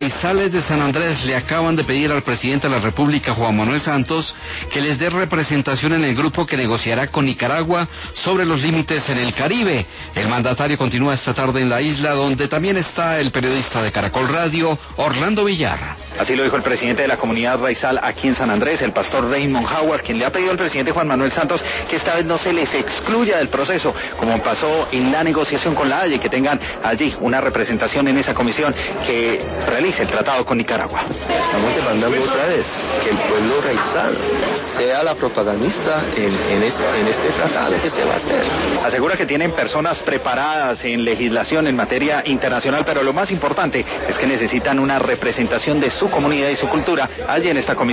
Raizales de San Andrés le acaban de pedir al presidente de la República, Juan Manuel Santos, que les dé representación en el grupo que negociará con Nicaragua sobre los límites en el Caribe. El mandatario continúa esta tarde en la isla, donde también está el periodista de Caracol Radio, Orlando Villar. Así lo dijo el presidente de la comunidad raizal aquí en San Andrés, el pastor Raymond Howard, quien le ha pedido al presidente Juan Manuel Santos que esta vez no se les excluya del proceso, como pasó en la negociación con la Haya, y que tengan allí una representación en esa comisión que realice el tratado con Nicaragua. Estamos demandando otra vez que el pueblo raizal sea la protagonista en este tratado que se va a hacer. Asegura que tienen personas preparadas en legislación en materia internacional, pero lo más importante es que necesitan una representación de su comunidad y su cultura allí en esta comisión.